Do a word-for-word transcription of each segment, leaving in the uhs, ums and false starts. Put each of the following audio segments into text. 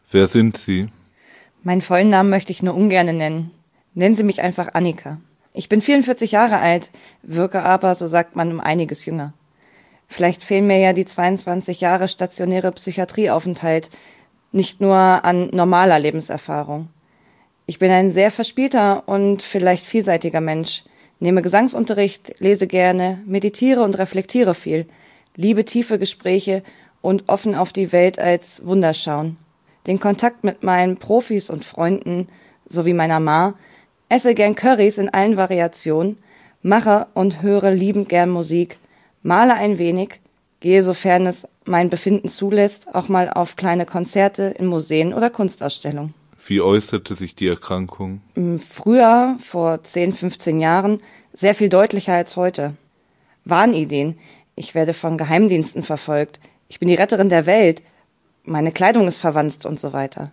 Wer sind Sie? Meinen vollen Namen möchte ich nur ungern nennen. Nennen Sie mich einfach Annika. Ich bin vierundvierzig Jahre alt, wirke aber, so sagt man, um einiges jünger. Vielleicht fehlen mir ja die zweiundzwanzig Jahre stationäre Psychiatrieaufenthalt, nicht nur an normaler Lebenserfahrung. Ich bin ein sehr verspielter und vielleicht vielseitiger Mensch, nehme Gesangsunterricht, lese gerne, meditiere und reflektiere viel, liebe tiefe Gespräche und offen auf die Welt als Wunder schauen. Den Kontakt mit meinen Profis und Freunden sowie meiner Ma, esse gern Currys in allen Variationen, mache und höre liebend gern Musik, male ein wenig, gehe, sofern es mein Befinden zulässt, auch mal auf kleine Konzerte in Museen oder Kunstausstellungen. Wie äußerte sich die Erkrankung? Früher, vor zehn, fünfzehn Jahren, sehr viel deutlicher als heute. Wahnideen. Ich werde von Geheimdiensten verfolgt. Ich bin die Retterin der Welt. Meine Kleidung ist verwanzt und so weiter.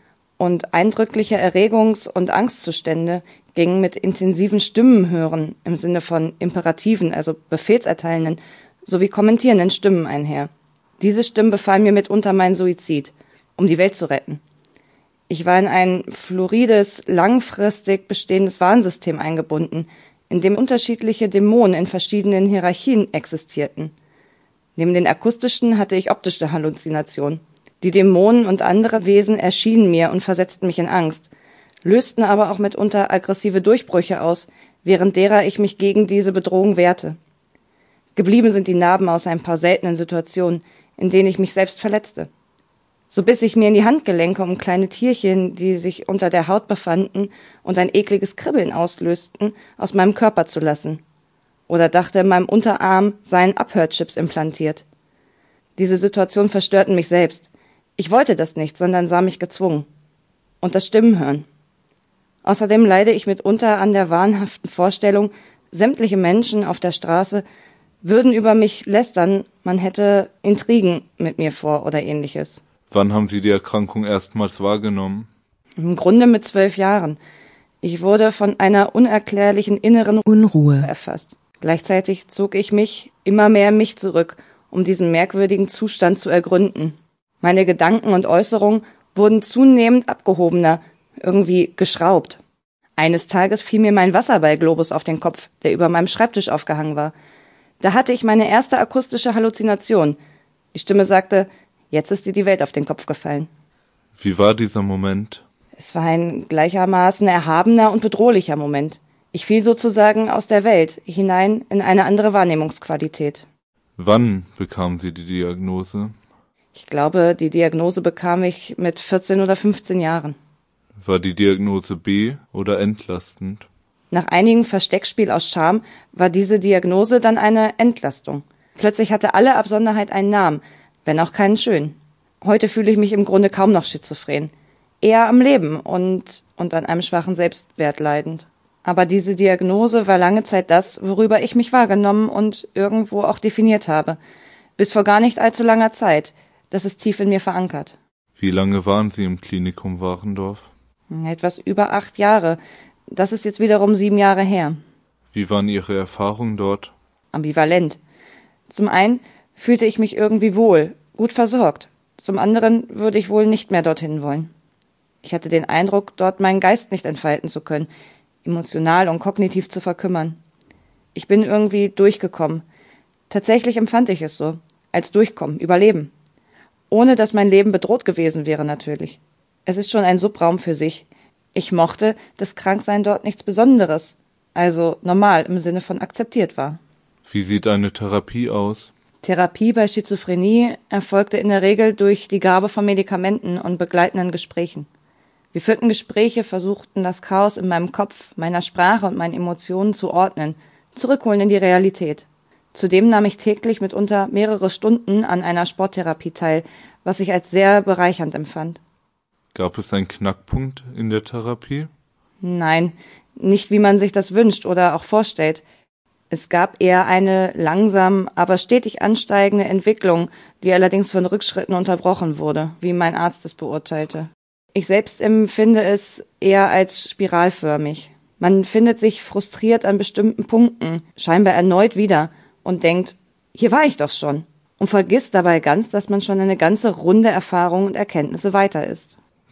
Und eindrückliche Erregungs- und Angstzustände gingen mit intensiven Stimmenhören im Sinne von imperativen, also befehlserteilenden, sowie kommentierenden Stimmen einher. Diese Stimmen befahlen mir mitunter meinen Suizid, um die Welt zu retten. Ich war in ein florides, langfristig bestehendes Warnsystem eingebunden, in dem unterschiedliche Dämonen in verschiedenen Hierarchien existierten. Neben den akustischen hatte ich optische Halluzinationen. Die Dämonen und andere Wesen erschienen mir und versetzten mich in Angst, lösten aber auch mitunter aggressive Durchbrüche aus, während derer ich mich gegen diese Bedrohung wehrte. Geblieben sind die Narben aus ein paar seltenen Situationen, in denen ich mich selbst verletzte. So biss ich mir in die Handgelenke, um kleine Tierchen, die sich unter der Haut befanden und ein ekliges Kribbeln auslösten, aus meinem Körper zu lassen. Oder dachte, in meinem Unterarm seien Abhörchips implantiert. Diese Situationen verstörten mich selbst. Ich wollte das nicht, sondern sah mich gezwungen. Und das Stimmenhören. Außerdem leide ich mitunter an der wahnhaften Vorstellung, sämtliche Menschen auf der Straße würden über mich lästern, man hätte Intrigen mit mir vor oder ähnliches. Wann haben Sie die Erkrankung erstmals wahrgenommen? Im Grunde mit zwölf Jahren. Ich wurde von einer unerklärlichen inneren Unruhe erfasst. Gleichzeitig zog ich mich immer mehr in mich zurück, um diesen merkwürdigen Zustand zu ergründen. Meine Gedanken und Äußerungen wurden zunehmend abgehobener, irgendwie geschraubt. Eines Tages fiel mir mein Wasserballglobus auf den Kopf, der über meinem Schreibtisch aufgehangen war. Da hatte ich meine erste akustische Halluzination. Die Stimme sagte, jetzt ist dir die Welt auf den Kopf gefallen. Wie war dieser Moment? Es war ein gleichermaßen erhabener und bedrohlicher Moment. Ich fiel sozusagen aus der Welt hinein in eine andere Wahrnehmungsqualität. Wann bekam Sie die Diagnose? Ich glaube, die Diagnose bekam ich mit vierzehn oder fünfzehn Jahren. War die Diagnose B oder entlastend? Nach einigem Versteckspiel aus Scham war diese Diagnose dann eine Entlastung. Plötzlich hatte alle Absonderheit einen Namen, wenn auch keinen schönen. Heute fühle ich mich im Grunde kaum noch schizophren. Eher am Leben und, und an einem schwachen Selbstwert leidend. Aber diese Diagnose war lange Zeit das, worüber ich mich wahrgenommen und irgendwo auch definiert habe. Bis vor gar nicht allzu langer Zeit. Das ist tief in mir verankert. Wie lange waren Sie im Klinikum Warendorf? Etwas über acht Jahre. Das ist jetzt wiederum sieben Jahre her. Wie waren Ihre Erfahrungen dort? Ambivalent. Zum einen fühlte ich mich irgendwie wohl, gut versorgt. Zum anderen würde ich wohl nicht mehr dorthin wollen. Ich hatte den Eindruck, dort meinen Geist nicht entfalten zu können, emotional und kognitiv zu verkümmern. Ich bin irgendwie durchgekommen. Tatsächlich empfand ich es so, als Durchkommen, Überleben. Ohne dass mein Leben bedroht gewesen wäre natürlich. Es ist schon ein Subraum für sich. Ich mochte, dass Kranksein dort nichts Besonderes, also normal im Sinne von akzeptiert war. Wie sieht eine Therapie aus? Therapie bei Schizophrenie erfolgte in der Regel durch die Gabe von Medikamenten und begleitenden Gesprächen. Wir führten Gespräche, versuchten das Chaos in meinem Kopf, meiner Sprache und meinen Emotionen zu ordnen, zurückholen in die Realität. Zudem nahm ich täglich mitunter mehrere Stunden an einer Sporttherapie teil, was ich als sehr bereichernd empfand. Gab es einen Knackpunkt in der Therapie? Nein, nicht wie man sich das wünscht oder auch vorstellt. Es gab eher eine langsam, aber stetig ansteigende Entwicklung, die allerdings von Rückschritten unterbrochen wurde, wie mein Arzt es beurteilte. Ich selbst empfinde es eher als spiralförmig. Man findet sich frustriert an bestimmten Punkten, scheinbar erneut wieder, und denkt, hier war ich doch schon, und vergisst dabei ganz, dass man schon eine ganze Runde Erfahrungen und Erkenntnisse weiter ist.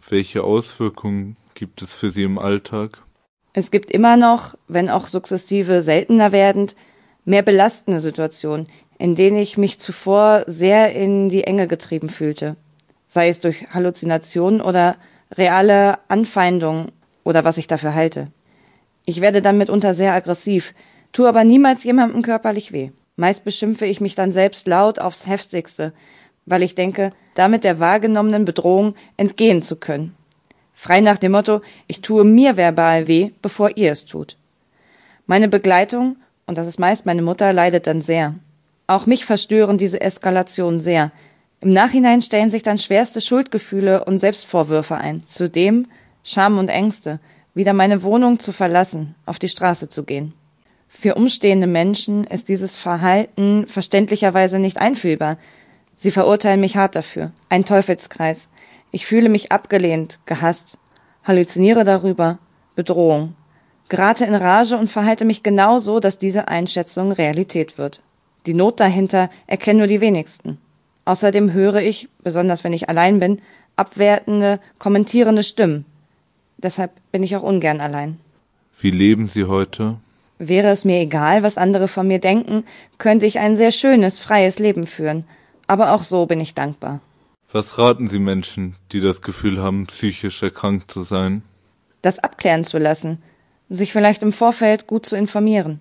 Welche Auswirkungen gibt es für Sie im Alltag? Es gibt immer noch, wenn auch sukzessive seltener werdend, mehr belastende Situationen, in denen ich mich zuvor sehr in die Enge getrieben fühlte. Sei es durch Halluzinationen oder reale Anfeindungen oder was ich dafür halte. Ich werde dann mitunter sehr aggressiv, tue aber niemals jemandem körperlich weh. Meist beschimpfe ich mich dann selbst laut aufs Heftigste, weil ich denke, damit der wahrgenommenen Bedrohung entgehen zu können. Frei nach dem Motto, ich tue mir verbal weh, bevor ihr es tut. Meine Begleitung, und das ist meist meine Mutter, leidet dann sehr. Auch mich verstören diese Eskalationen sehr. Im Nachhinein stellen sich dann schwerste Schuldgefühle und Selbstvorwürfe ein. Zudem Scham und Ängste, wieder meine Wohnung zu verlassen, auf die Straße zu gehen. Für umstehende Menschen ist dieses Verhalten verständlicherweise nicht einfühlbar. Sie verurteilen mich hart dafür. Ein Teufelskreis. Ich fühle mich abgelehnt, gehasst, halluziniere darüber, Bedrohung. Gerate in Rage und verhalte mich genau so, dass diese Einschätzung Realität wird. Die Not dahinter erkennen nur die wenigsten. Außerdem höre ich, besonders wenn ich allein bin, abwertende, kommentierende Stimmen. Deshalb bin ich auch ungern allein. Wie leben Sie heute? Wäre es mir egal, was andere von mir denken, könnte ich ein sehr schönes, freies Leben führen. Aber auch so bin ich dankbar. Was raten Sie Menschen, die das Gefühl haben, psychisch erkrankt zu sein? Das abklären zu lassen, sich vielleicht im Vorfeld gut zu informieren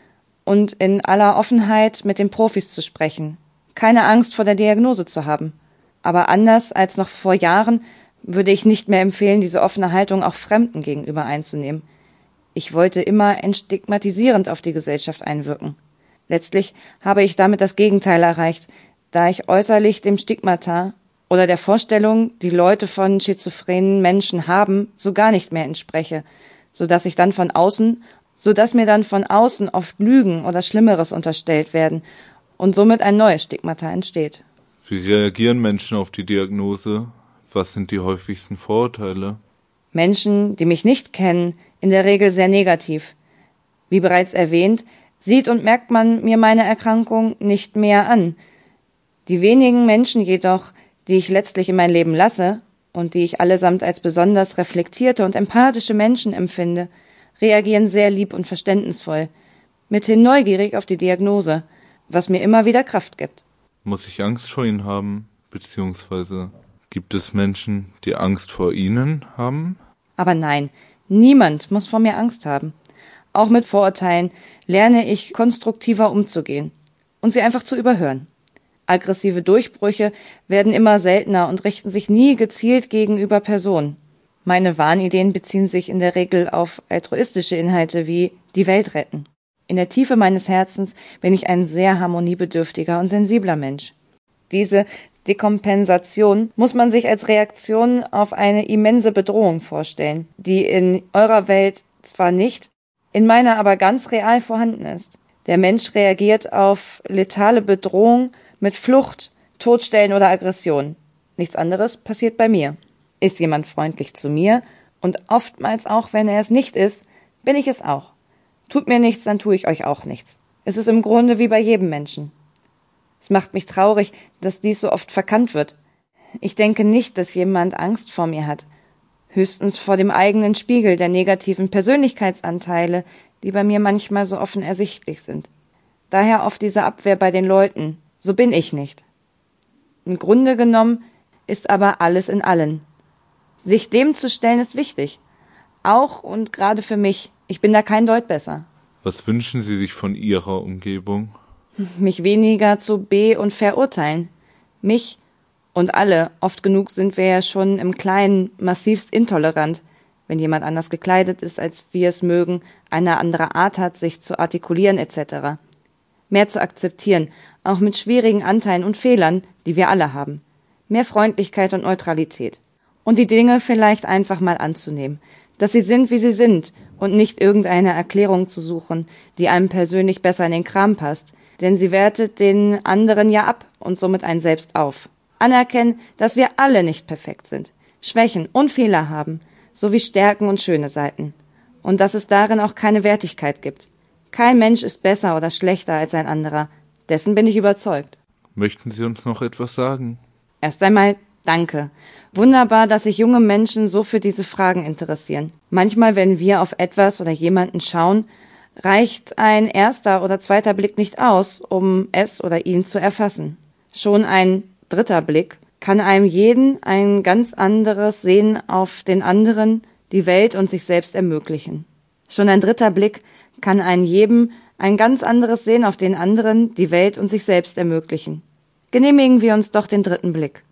und in aller Offenheit mit den Profis zu sprechen. Keine Angst vor der Diagnose zu haben. Aber anders als noch vor Jahren würde ich nicht mehr empfehlen, diese offene Haltung auch Fremden gegenüber einzunehmen. Ich wollte immer entstigmatisierend auf die Gesellschaft einwirken. Letztlich habe ich damit das Gegenteil erreicht, da ich äußerlich dem Stigmata oder der Vorstellung, die Leute von schizophrenen Menschen haben, so gar nicht mehr entspreche, so dass ich dann von außen, so dass mir dann von außen oft Lügen oder Schlimmeres unterstellt werden und somit ein neues Stigmata entsteht. Wie reagieren Menschen auf die Diagnose? Was sind die häufigsten Vorurteile? Menschen, die mich nicht kennen, in der Regel sehr negativ. Wie bereits erwähnt, sieht und merkt man mir meine Erkrankung nicht mehr an. Die wenigen Menschen jedoch, die ich letztlich in mein Leben lasse und die ich allesamt als besonders reflektierte und empathische Menschen empfinde, reagieren sehr lieb und verständnisvoll, mithin neugierig auf die Diagnose, was mir immer wieder Kraft gibt. Muss ich Angst vor Ihnen haben? Beziehungsweise gibt es Menschen, die Angst vor Ihnen haben? Aber nein, niemand muss vor mir Angst haben. Auch mit Vorurteilen lerne ich konstruktiver umzugehen und sie einfach zu überhören. Aggressive Durchbrüche werden immer seltener und richten sich nie gezielt gegenüber Personen. Meine Wahnideen beziehen sich in der Regel auf altruistische Inhalte wie die Welt retten. In der Tiefe meines Herzens bin ich ein sehr harmoniebedürftiger und sensibler Mensch. Diese Dekompensation muss man sich als Reaktion auf eine immense Bedrohung vorstellen, die in eurer Welt zwar nicht, in meiner aber ganz real vorhanden ist. Der Mensch reagiert auf letale Bedrohung mit Flucht, Todstellen oder Aggression. Nichts anderes passiert bei mir. Ist jemand freundlich zu mir, und oftmals auch, wenn er es nicht ist, bin ich es auch. Tut mir nichts, dann tue ich euch auch nichts. Es ist im Grunde wie bei jedem Menschen. Es macht mich traurig, dass dies so oft verkannt wird. Ich denke nicht, dass jemand Angst vor mir hat. Höchstens vor dem eigenen Spiegel der negativen Persönlichkeitsanteile, die bei mir manchmal so offen ersichtlich sind. Daher oft diese Abwehr bei den Leuten. So bin ich nicht. Im Grunde genommen ist aber alles in allen. Sich dem zu stellen ist wichtig. Auch und gerade für mich. Ich bin da kein Deut besser. Was wünschen Sie sich von Ihrer Umgebung? Mich weniger zu be- und verurteilen. Mich und alle, oft genug sind wir ja schon im Kleinen massivst intolerant, wenn jemand anders gekleidet ist, als wir es mögen, eine andere Art hat, sich zu artikulieren et cetera. Mehr zu akzeptieren, auch mit schwierigen Anteilen und Fehlern, die wir alle haben. Mehr Freundlichkeit und Neutralität. Und die Dinge vielleicht einfach mal anzunehmen, dass sie sind, wie sie sind, und nicht irgendeine Erklärung zu suchen, die einem persönlich besser in den Kram passt, denn sie wertet den anderen ja ab und somit einen selbst auf. Anerkennen, dass wir alle nicht perfekt sind, Schwächen und Fehler haben, sowie Stärken und schöne Seiten. Und dass es darin auch keine Wertigkeit gibt. Kein Mensch ist besser oder schlechter als ein anderer. Dessen bin ich überzeugt. Möchten Sie uns noch etwas sagen? Erst einmal danke. Wunderbar, dass sich junge Menschen so für diese Fragen interessieren. Manchmal, wenn wir auf etwas oder jemanden schauen, reicht ein erster oder zweiter Blick nicht aus, um es oder ihn zu erfassen. Schon ein dritter Blick kann einem jeden ein ganz anderes Sehen auf den anderen, die Welt und sich selbst ermöglichen. Schon ein dritter Blick kann einem jedem ein ganz anderes Sehen auf den anderen, die Welt und sich selbst ermöglichen. Genehmigen wir uns doch den dritten Blick.